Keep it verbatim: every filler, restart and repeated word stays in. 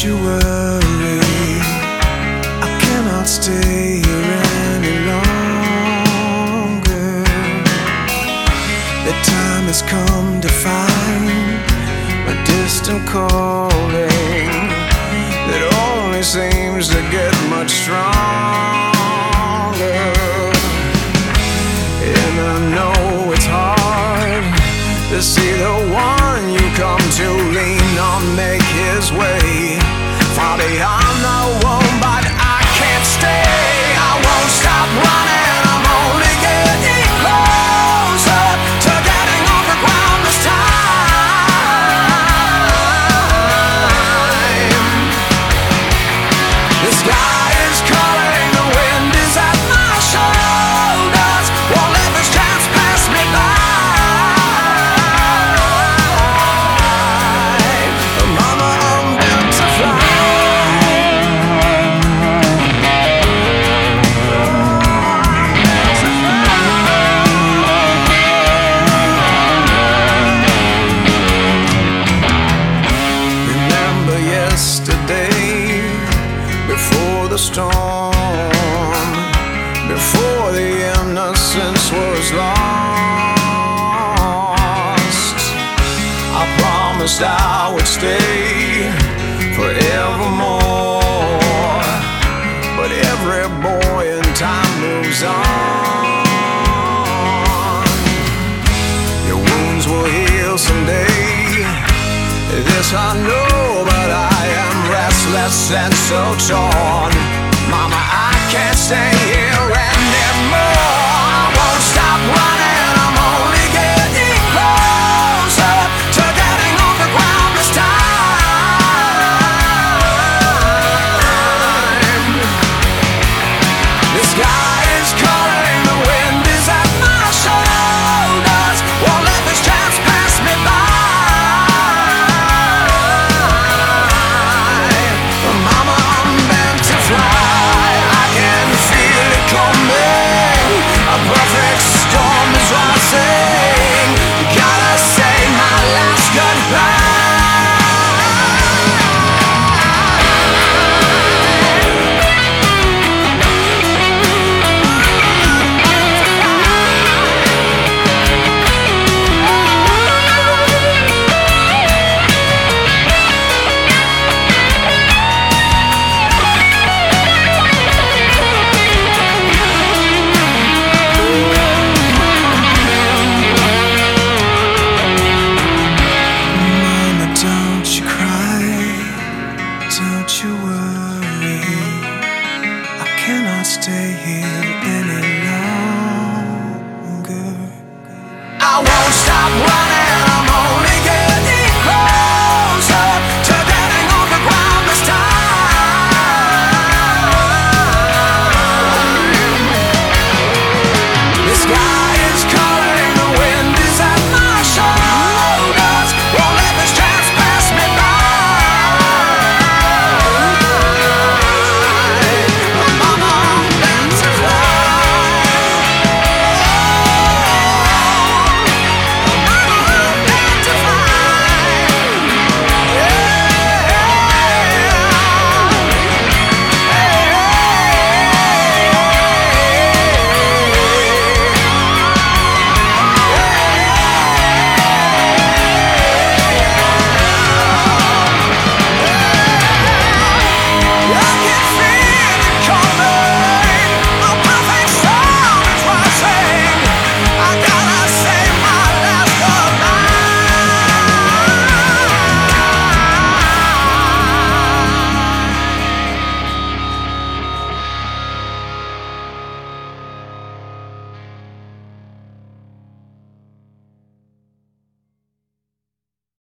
you worry, I cannot stay here any longer. The time has come to find a distant calling that only seems to get much stronger. And I know it's hard to see the one you come to lean on make his way far beyond the womb, but I can't stay. I won't stop running. I'm only getting closer to getting off the ground this time. The sky is calling, the wind is at my shoulders. Won't let this chance pass me by. Mama, I'm meant to fly. Remember yesterday, before the storm, before the innocence was lost. I promised I would stay forevermore, but every boy in time moves on. Your wounds will heal someday, this I know, but I am restless and so torn. Mama, I can't stay here anymore. I won't stop running. I'm only getting closer to getting off the ground this time. The sky is calling, the wind is at my shoulders. Won't let this chance pass me by. Mama, I'm meant to fly. I can feel it coming. A perfect storm is rising. Gotta say my last goodbye. Mama, don't you cry, don't you worry, I cannot stay here anymore.